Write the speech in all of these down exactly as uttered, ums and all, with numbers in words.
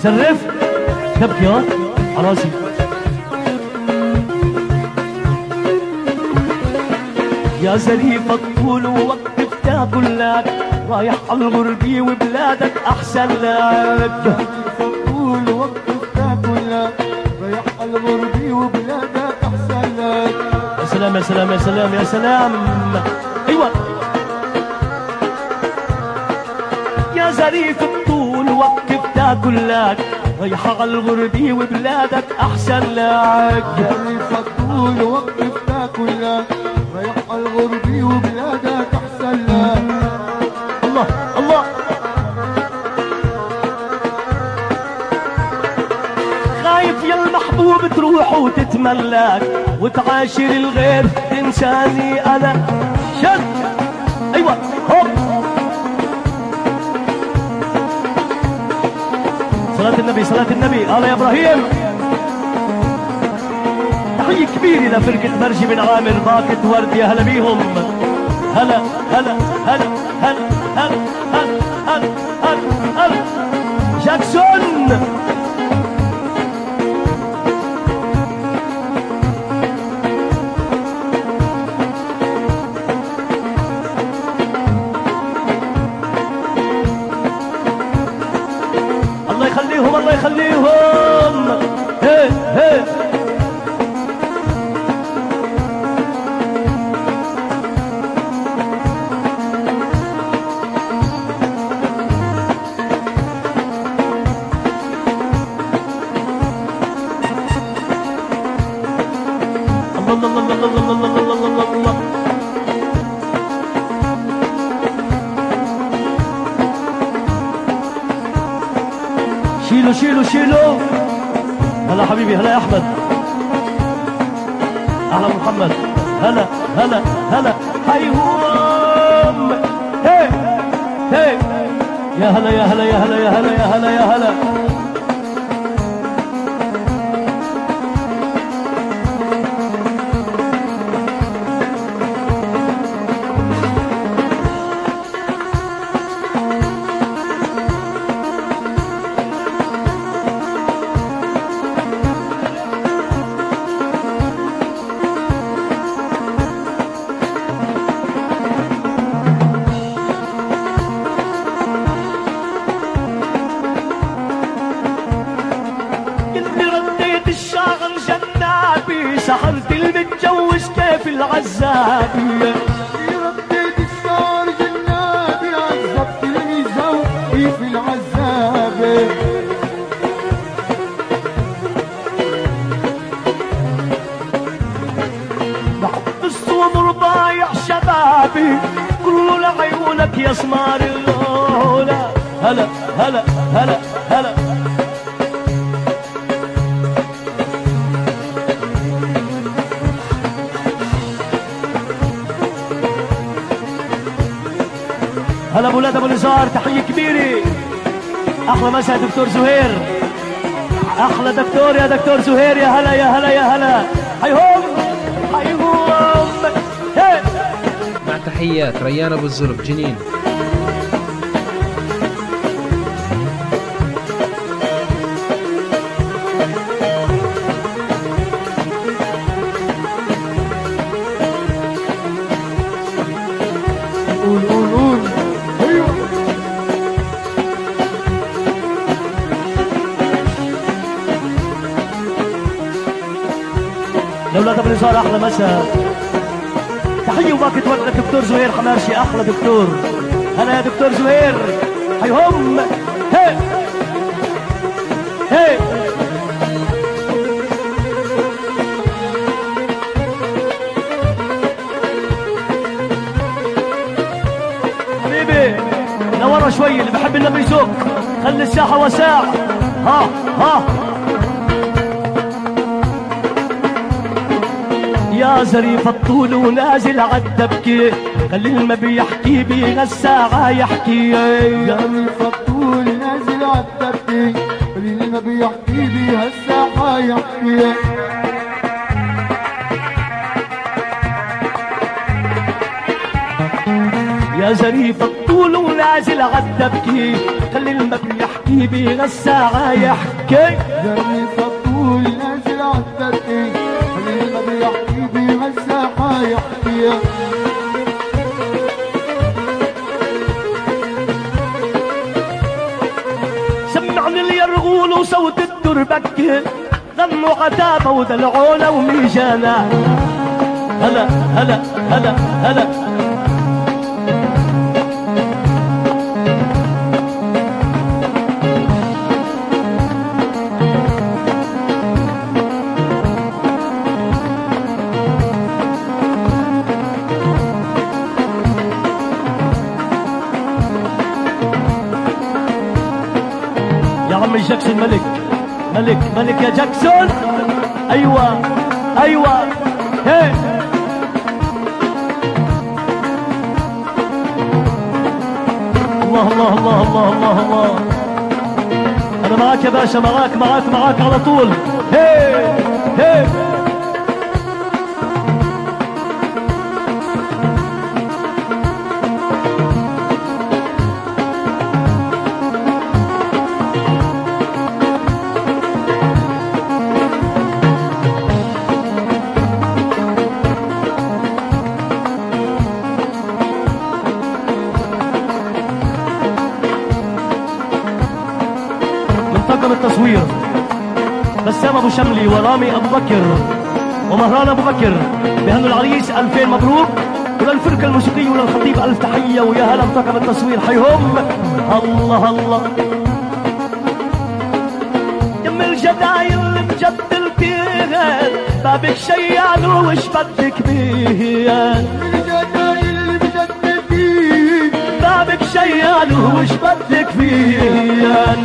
زرفت تبكي ها على راسي. يا زريف الطول ووقف تاكل لك، رايح على الغربي وبلادك احسن لك. الطول ووقف تاكل لك، رايح على الغربي وبلادك احسن لك. يا سلام يا سلام يا سلام يا سلام. ايوه يا زريف الطول ووقف تاكل لك، رايح على الغربي وبلادك احسن لك. زريف الطول ووقف تاكل لك، رايح على الغربي وبلادك احسن لك. الله الله. خايف يا المحبوب تروح وتتملك وتعاشر الغير تنساني انا. شد ايوه هوب. صلاة النبي صلاة النبي. هلا يا ابراهيم. تحية كبيرة لفرقة مرجي بن عامر باكت ورد. يا هلا بيهم. هلا هلا هلا هلا هلا هلا هلا هلا هلا. جاكسون. الله يخليهم الله يخليهم. هي هي شيلوا شيلوا شيلوا. هلا حبيبي. هلا يا احمد. اهلا محمد. هلا هلا هلا. هيهم. هي هي. يا هلا يا هلا يا هلا يا هلا يا هلا يا هلا. سحرت المتجوز كيف العزابية. رديت الشعر جنابي، عذبت الميزان كيف العزابة. بحب الصوم ضايع شبابي كله لعيونك يا سمار اللولة. هلا هلا هلا هلا. هلا ابو ولاد ابو نزار. تحيه كبيره. احلى مسا دكتور زهير. احلى دكتور يا دكتور زهير. يا هلا يا هلا يا هلا. هيهم هيهم. هي. مع تحيات ريان ابو الزرق جنين. قول قول قول. ايوه لأولاد ابو نزار. احلى مسا. تحيه وباكت ورد دكتور زهير حماشي. احلى دكتور. هلا يا دكتور زهير. هيهم. هي هي. حبيبي لورا شوي. اللي بحب النبي يزوق. خلي الساحة وساع. ها ها. يا زريف الطول ونازل عالدبكي، خلي المبي يحكي بي غساعة يحكي. يا زريف الطول نازل عالدبكي، خلي المبي يحكي بي هالساعة يحكي. يا زريف الطول ونازل عالدبكي، خلي المبي يحكي حبيبي غساعة يحكي جري فطول نازل عالدردي خليل ما بيحكي بهالساحة يحكي سمعني اليرغول وصوت الدربكة ضموا عتابة ودلعونا وميجانا هلا هلا هلا هلا يا عمي جاكسون ملك ملك ملك يا جاكسون ايوه ايوه هي الله الله الله الله الله الله انا معاك يا باشا معاك معاك معاك على طول هي هي التصوير بسام ابو شملي ورامي ابو بكر ومهران ابو بكر بهنوا العريس الفين مبروك وللفرقه الموسيقيه وللخطيب الف تحيه ويا هلا بطاقم التصوير حيهم الله الله يم الجدايل مجدلتيها بابك شيال وش بدك بيه الجدايل مجدلتي بابك شيال وش بدك فيه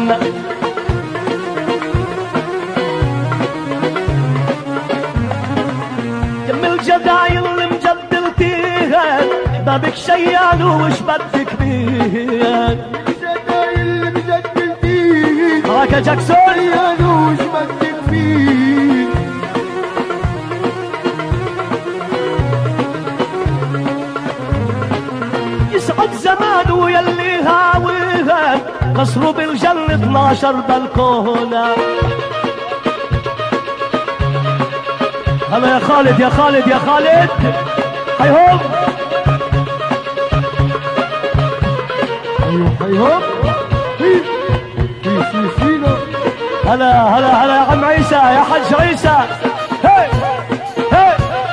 الجدايل مجدلتيها بابك شيال وش بدك بيه الجدايل مجدلتي معاك يا جاكسون شيال وش بدك فيه يسعد زمانه يلي هاويها قصره بالجنة اثناشر بلكونة هلا يا خالد يا خالد يا خالد حيهم ايوه حيهم في في في فينا هلا هلا هلا يا عم عيسى يا حج عيسى هي هي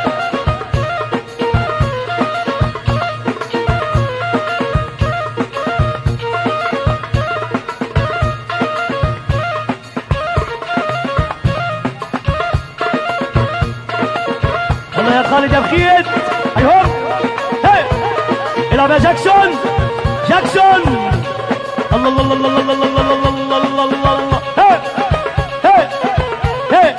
هلا يا خالد يا بخيت ايهم هي العب يا جاكسون جاكسون الله الله الله الله الله الله الله الله الله الله هي هي هي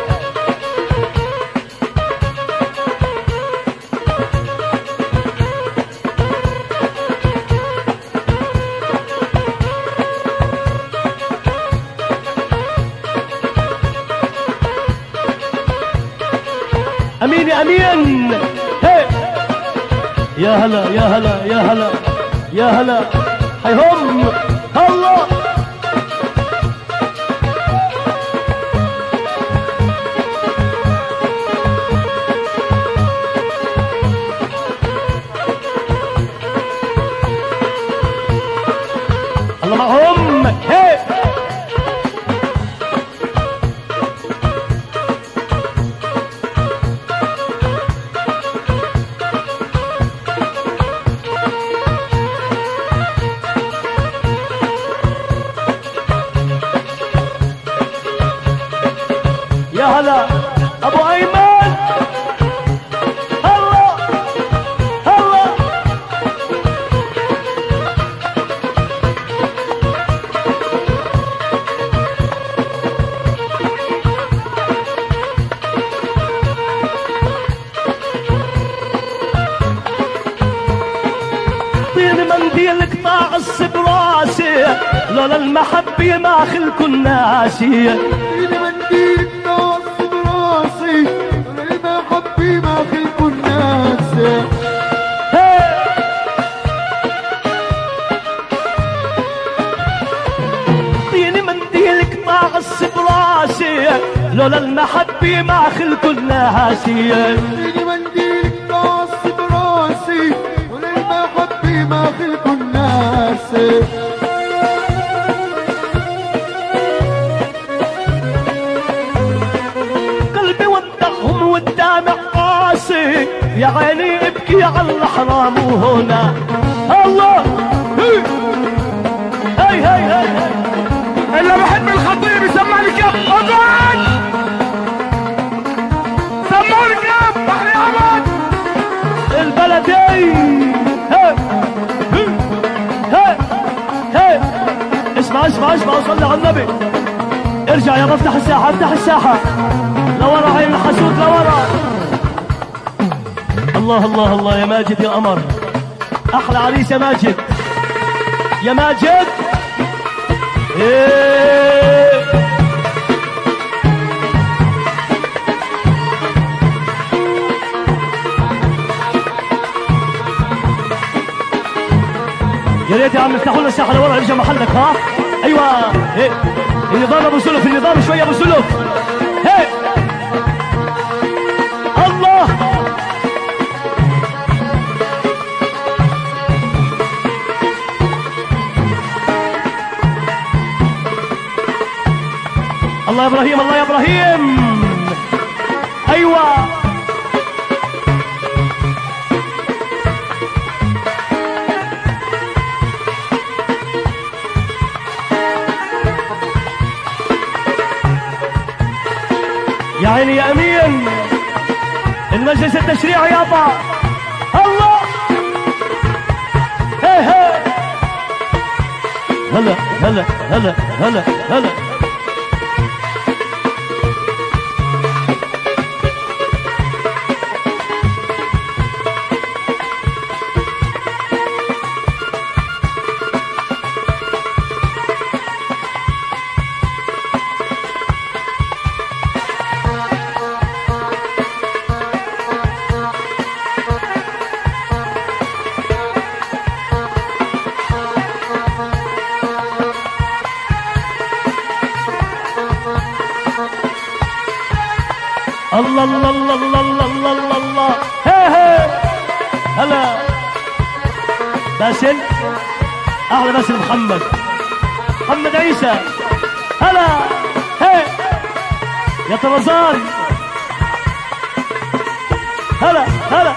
امين يا امين هي يا هلا يا هلا يا هلا يا هلا حيهم الله الله معهم هي يا هلا ابو ايمن الله الله طين منديل قطاع السبراسي لولا المحبة ما خلكن ناسي ايدي منديل ناصب راسي المحبي ما خلقوا الناس معصب راسي لولا المحبة ما خلت الناسي. اديني منديلك معصب راسي لولا المحبة ما خلت الناسي. قلبي ودعهم والدمع قاسي يا عيني ابكي على الحرام وهنا الله. هي هي هي, هي. اللي بحب الخطيب يسمعني كم اقعد سمعني كم بحري عمد البلدي. هي هي هي هي اسمع اسمع اسمع وصلي على النبي. ارجع يا افتح الساحة افتح الساحة لورا عين الحسود لورا. الله الله الله يا ماجد يا قمر احلى عريس يا ماجد يا ماجد. إيه. يا ريت يا عم افتحوا لنا الساحه لورا ارجع محلك. ها ايوه إيه. النظام ابو سلف النظام شويه ابو سلف. هي الله الله يا ابراهيم الله يا ابراهيم. ايوه يا عيني يا امين المجلس التشريعي يابا. الله هي هي هلا هلا هلا هلا هلا. الله الله الله الله الله الله الله الله. هي هي هلا باسل احلى باسل محمد محمد عيسى. هلا هي يا طرزان. هلا هلا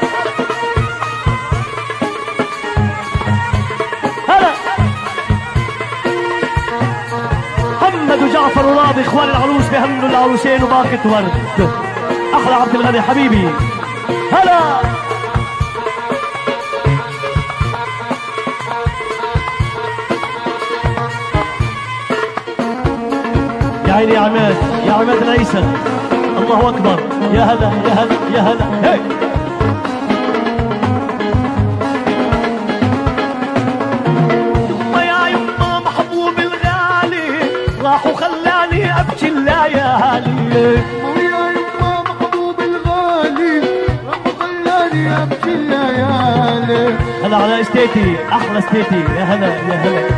هلا محمد وجعفر وراضي اخوان العروس بيهنوا العروسين وباقة ورد. احلى عبد الغني حبيبي. هلا يا عيني يا عماد يا عماد العيسى. الله اكبر يا هلا يا هلا يا هلا. هي يا يما محبوب الغالي راح وخلاني ابكي الليالي. هلا على استيتي احلى استيتي. يا هلا يا هلا.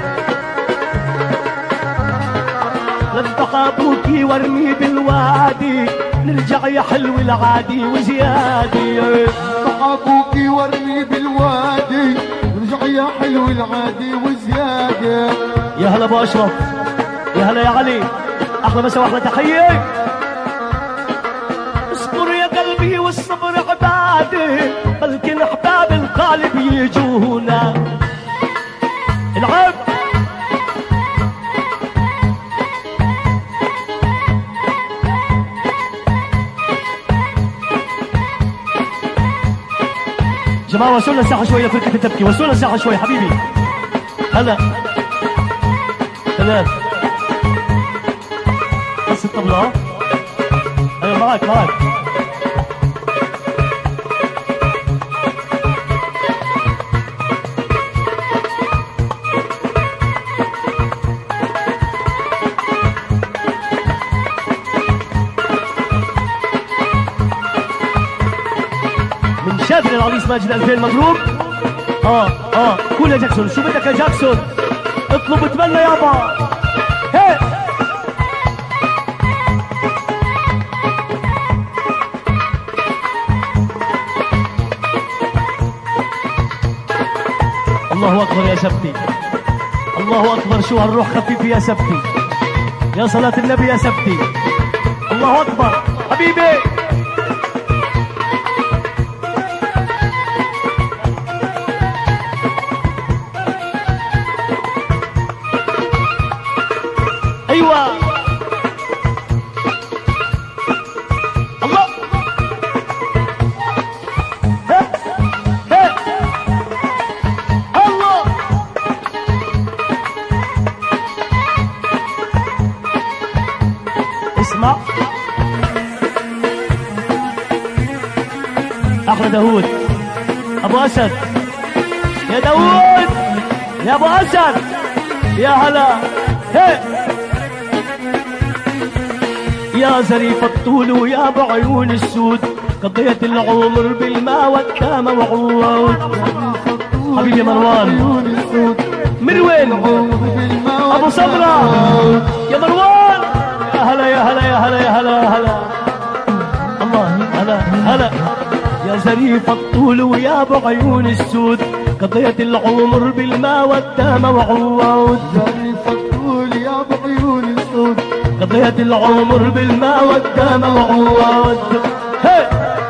لبقى ابوكي وارمي بالوادي نرجع يا حلو العادي وزيادي. لبقى ابوكي وارمي بالوادي نرجع يا حلو العادي وزيادة. يا هلا ابو اشرف يا هلا يا علي احلى مسا واحلى تحيه. اصبر يا قلبي والصبر عباده بلكن احباب القالب يجونا. العب جماعة وصلنا الساحة شوية فرقة تبكي. وصلنا الساحة شوية حبيبي. هلا تمام بس الطبلة. ايوه معاك معاك. من شافني العريس ماجد ألفين مبروك. اه اه قول يا جاكسون شو بدك يا جاكسون. اطلب اتمنى يابا. هي الله اكبر يا سبتي، الله اكبر، شو هالروح خفيف يا سبتي، يا صلاة النبي يا سبتي، الله اكبر حبيبي. ايوه الله، ها ها الله. اسمع احلى داوود ابو اسد، يا داوود يا ابو اسد، يا هلا. هي يا زريف الطول ويا بعيون السود، قضيت العمر بالماء والكامة وعواد. حبيبي مروان من وين؟ ابو سمرة يا مروان، يا هلا يا هلا يا هلا يا هلا يا هلا الله، هلا هلا. يا زريف الطول ويا بعيون السود، قضيت العمر بالماء والدامة وعواد. زريف الطول يا بعيون السود، قضيت العمر بالماء والدم وعواد. هي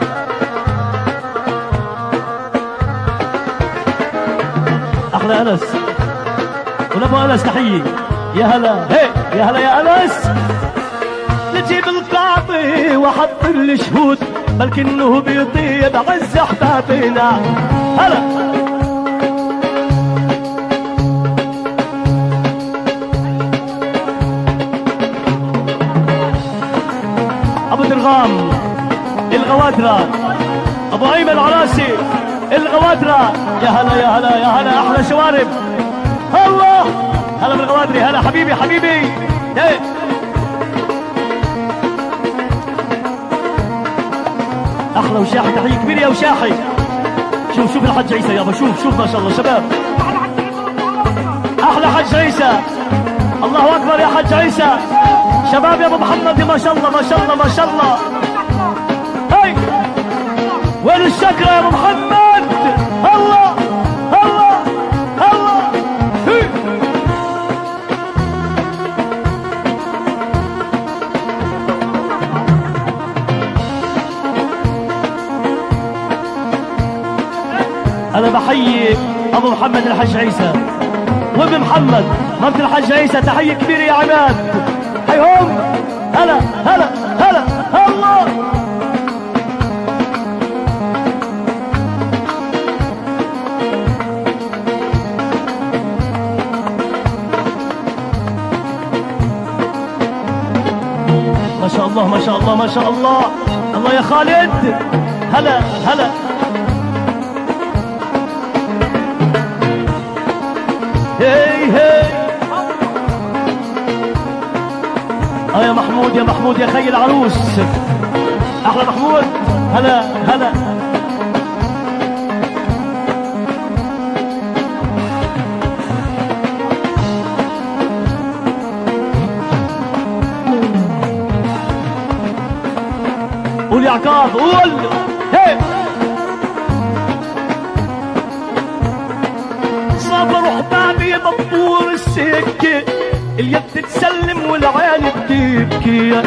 احلى انس ونبو انس تحيه، يا هلا. هي يا هلا يا انس. نجيب القاضي وحط الشهود، بلكي انه بيطيب عز احبابنا. هلا درغام الغوادرة، ابو ايمن عراسي الغوادرة، يا هلا يا هلا يا هلا. احلى شوارب الله، هلا بالغوادري، هلا حبيبي حبيبي. ايه احلى وشاحي، تحية كبيرة يا وشاحي. شوف شوف الحج عيسى يابا، شوف شوف ما شاء الله شباب. احلى حج عيسى، الله اكبر يا حج عيسى. شباب يا ابو محمد، ما شاء الله ما شاء الله ما شاء الله. هي وين الشكرة يا ابو محمد؟ الله الله الله. هي انا بحيي ابو محمد الحج عيسى وابن محمد مرت الحج عيسى، تحية كبيرة يا عماد. هيهم هلا هلا هلا الله. ما شاء الله ما شاء الله ما شاء الله. الله يا خالد، هلا هلا. هي هي اه يا محمود يا محمود يا خي العروس، احلى محمود، هلا هلا. قول يا عقاب قول. هي صبر حبابي مطور السكه، اليد تتسلم والعين بتبكي.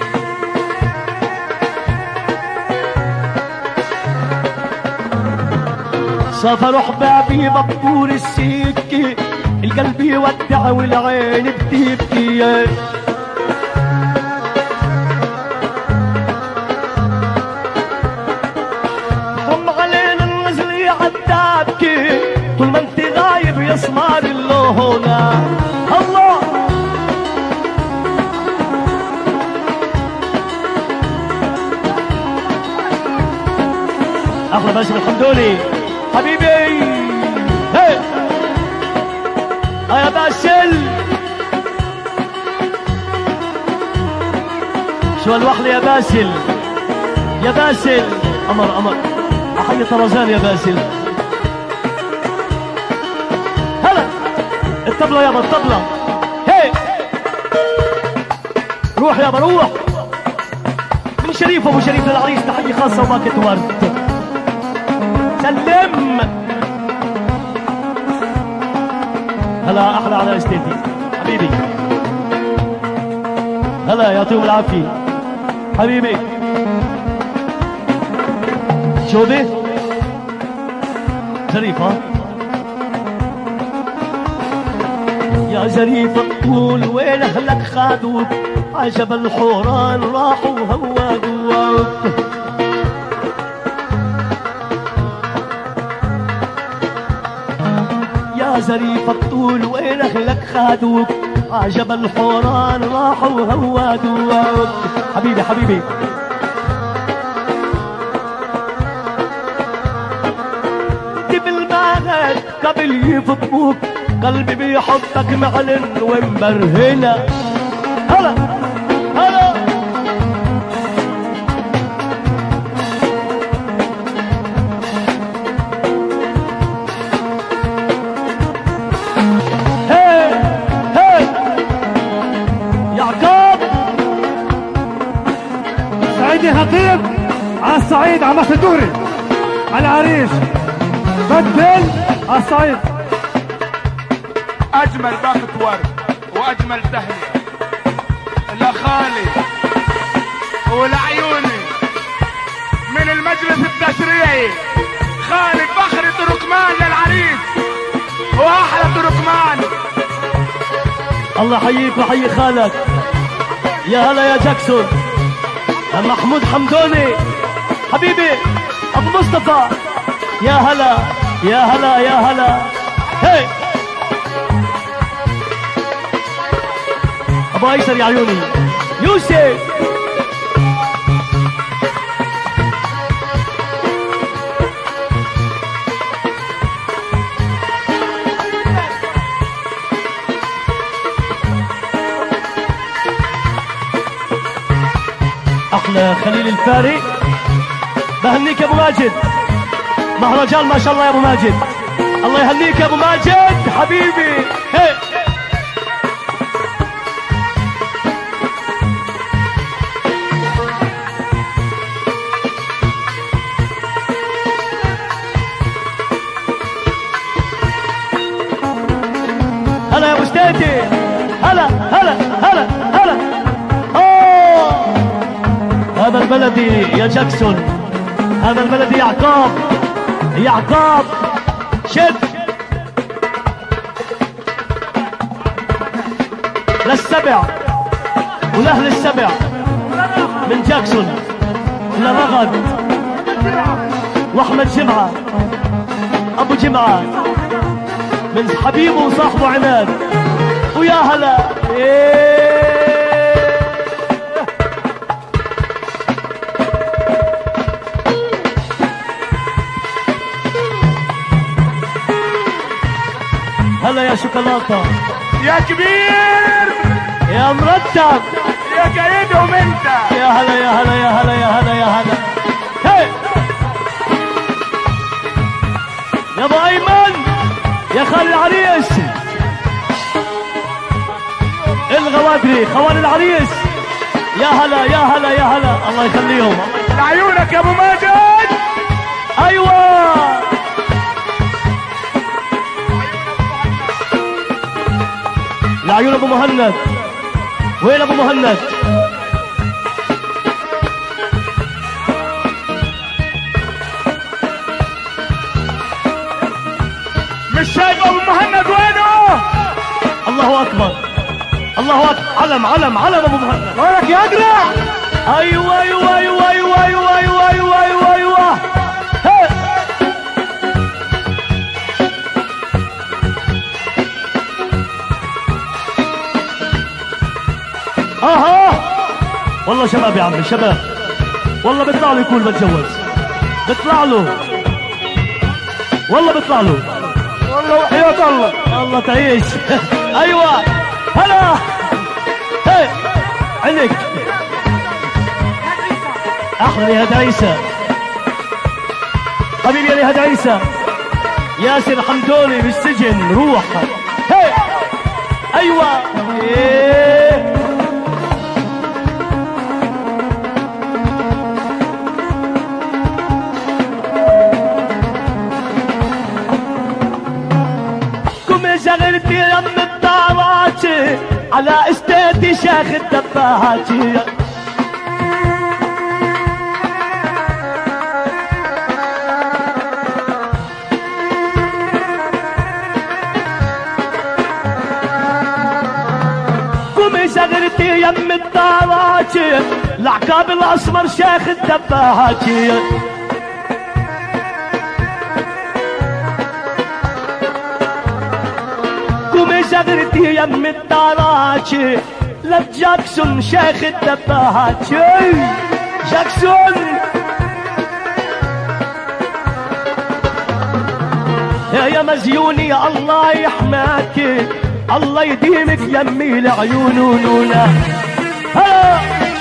سافر حبابي مطور السكه، القلب يودع والعين بتبكي. ضم علينا النزل يعتابكي، طول ما انت غايب يسمر اللهنا. الله احلى باسم الحمدوني حبيبي. هي اه يا باسل، شو الوحلة يا باسل يا باسل. قمر قمر، احيي طرزان يا باسل. هلا الطبلة يابا الطبلة. هي روح يابا روح. من شريف ابو شريف للعريس تحية خاصة وباكت ورد. سلم هلا احلى على استيتي حبيبي. هلا يعطيهم العافيه حبيبي. شوبي ظريف ها يا ظريف الطول وين اهلك خادوك عجب الحوران راحوا هوادوك. يا ظريف الطول وين اهلك خادوك عجب الحوران راحوا هوادوك. حبيبي حبيبي بالمعنى قبل يفطموك قلبي بيحطك معلن ومبرهنة. هلا هلا هي هي يعقوب سعيدي خطيب على الصعيد على مسدوري على العريش بدل على الصعيد. اجمل باقة ورد واجمل تهنئة لخالي ولعيوني من المجلس التشريعي خالي فخر تركمان للعريس واحلى تركمان. الله يحييك ويحيي خالك. يا هلا يا جاكسون يا محمود حمدوني حبيبي ابو مصطفى. يا هلا يا هلا يا هلا. هي ابو ايسر يا عيوني يوسف. احلى خليل الفاري بهنيك يا ابو ماجد. مهرجان ما شاء الله يا ابو ماجد. الله يهنيك يا ابو ماجد حبيبي. هي هلا يا ابو ستيتي. هلا هلا هلا هلا. اوه هذا البلدي يا جاكسون. هذا البلدي يعقوب يعقوب شد للسبع ولأهل السبع من جاكسون لرغد واحمد جمعة ابو جمعة من حبيبه وصاحبه عماد. ويا هلا إيه. هلا يا شوكولاتة يا كبير يا مرتب يا قايدهم انت. يا هلا يا هلا يا هلا يا هلا يا هلا. هي يا ابو ايمن يا خال العريس الغوادري خوان العريس. يا هلا يا هلا يا هلا. الله يخليهم لعيونك يا ابو ماجد. ايوه لعيون ابو مهند. وين ابو مهند؟ مش شايف ابو مهند وينه؟ الله اكبر الله اكبر. علم علم علم ابو مهند. وينك يا اقرع؟ ايوه ايوه ايوه ايوه ايوه ايوه ايوه ايوه ايوه. هي اها والله شباب يا عمي شباب. والله بيطلع له يكون بتجوز. بيطلع له والله بيطلع له والله وحياة الله. الله تعيش. ايوه هلا. هي عينك احلى يا هاد عيسى حبيبي يا نهاد عيسى. ياسر حمدوني بالسجن روح. هي ايوه إيه. قم يا شغلتي يا على استيتي شيخ الدباهاتي. قومي زغرتي يم الداراتي العقاب الاسمر شيخ الدباهاتي. قومي زغرتي يم الداراتي لجاكسون شيخ الدباهاتي. جاكسون يا مزيوني الله يحماكي الله يديمك يمي لعيوننا. هلا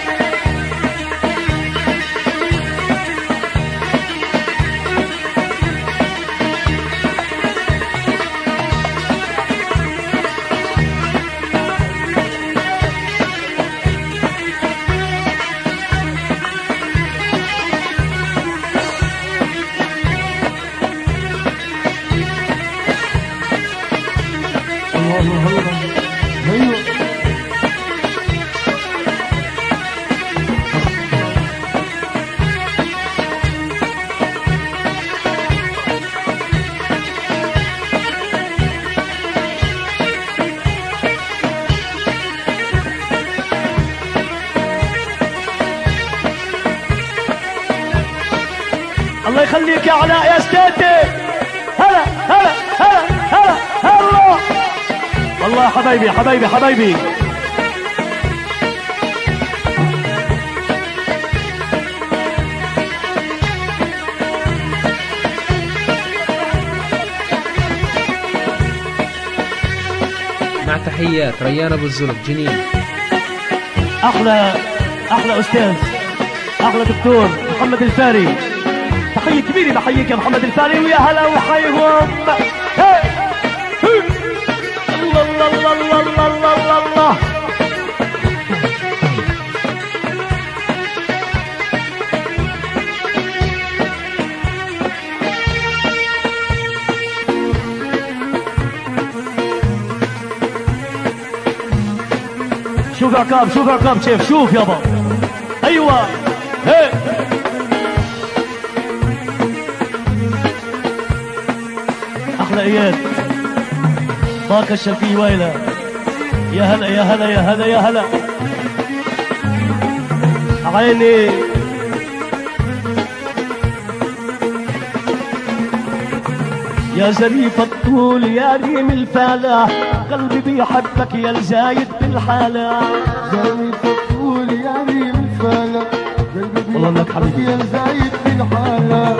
الله يخليك يا علاء يا ستيتي. هلا هلا هلا هلا هلا والله حبايبي حبايبي حبايبي. مع تحيات ريان ابو الزلط جنين. احلى احلى استاذ احلى دكتور محمد الفاري. تحية كبيرة بحييك يا محمد الفاري ويا هلا وحيهم. الله الله الله الله الله الله الله. شوف يا عقاب شوف يا عقاب شيف شوف يابا. ايوه هي احلى اياد باقة الشرقية ويلة. يا هلا يا هلا يا هلا يا هلا عيني. يا زريف الطول يا ريم الفالح قلبي بيحبك يا الزايد بالحالة. زريف الطول يا ريم الفالح قلبي والله انك بيحبك حبيبي. يا الزايد بالحالة.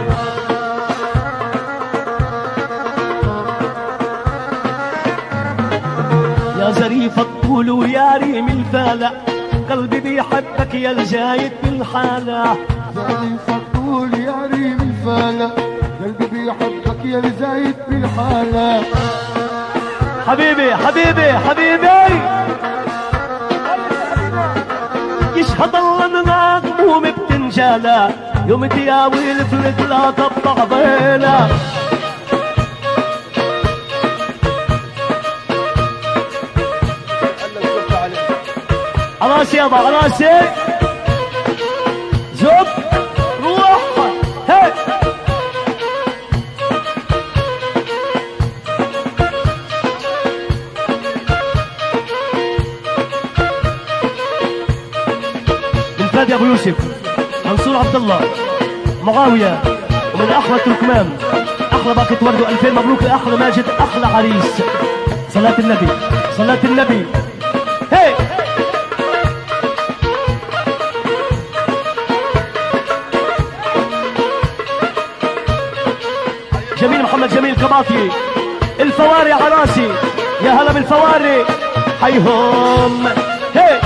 يا زريف الطول ويا ريم الفالح قلبي بيحبك يا الزايد بالحالة. زريف الطول يا ريم الفالح قلبي بيحبك يا الزايد بالحالة. حبيبي حبيبي حبيبي يشهد الله اننا هموم بتنجالة يوم تياوي الفلك لا تطلع بينا. راسي يابا راسي زب روح هي. من فادي ابو يوسف منصور عبد الله معاويه ومن احلى تركمان احلى باكت ورد ألفين مبروك لاحلى ماجد احلى عريس. صلاة النبي صلاة النبي. هي جميل محمد جميل كباطي الفواري عراسي. يا هلا بالفواري حيهم. هي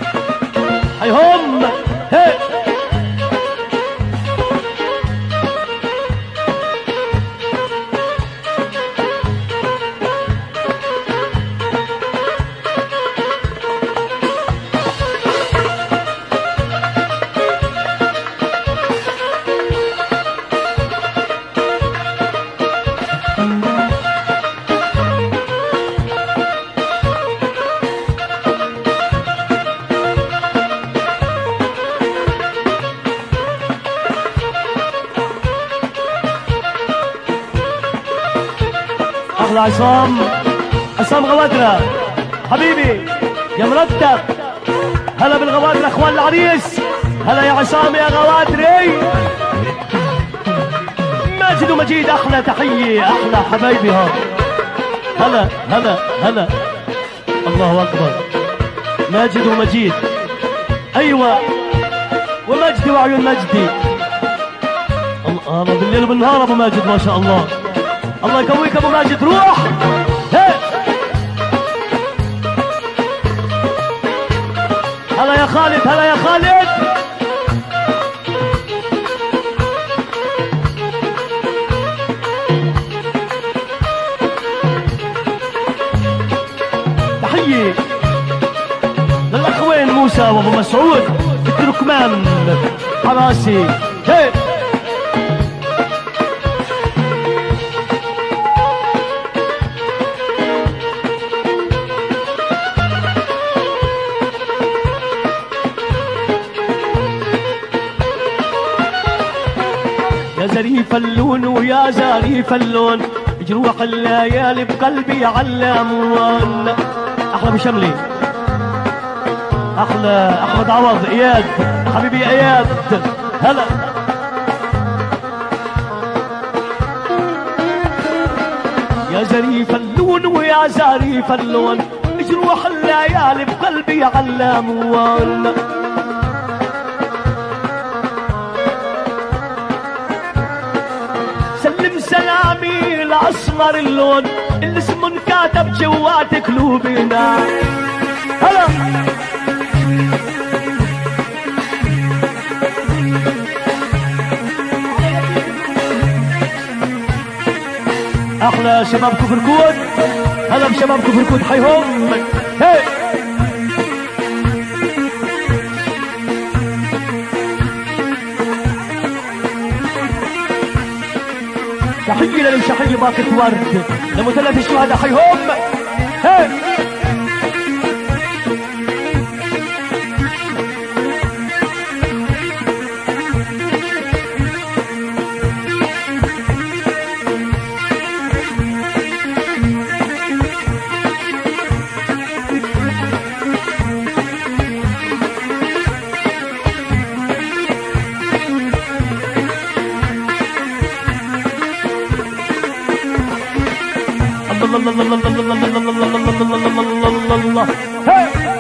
حيهم. هي احلى عصام، عصام غوادرة حبيبي يا مرتب. هلا بالغوادرة اخوان العريس، هلا يا عصام يا غوادري. ماجد ومجيد احلى تحية، احلى حبايبي ها. هلا هلا هلا، الله اكبر. ماجد ومجيد، ايوه، ومجدي وعيون مجدي. الله بالليل وبالنهار ابو ماجد ما شاء الله. الله يقويك ابو ماجد، روح. هي. هلا يا خالد، هلا يا خالد. تحية للاخوين موسى وابو مسعود التركمان حراسي. هي. يا زريف اللون ويا زريف اللون، جروح الليالي بقلبي علمون. احلى بشملي، احلى احمد عوض، اياد حبيبي اياد. هلا يا زريف اللون ويا زريف اللون، جروح الليالي بقلبي علمون. سلم سلامي لأسمر اللون اللي اسمه انكتب جوات قلوبنا. هلا احلى شباب كفر كود، هلا بشباب كفر كود حيهم. هي تحية للمشحية باقة ورد لمثلث الشهداء حيهم. هي الله الله الله الله الله الله الله الله الله الله الله الله.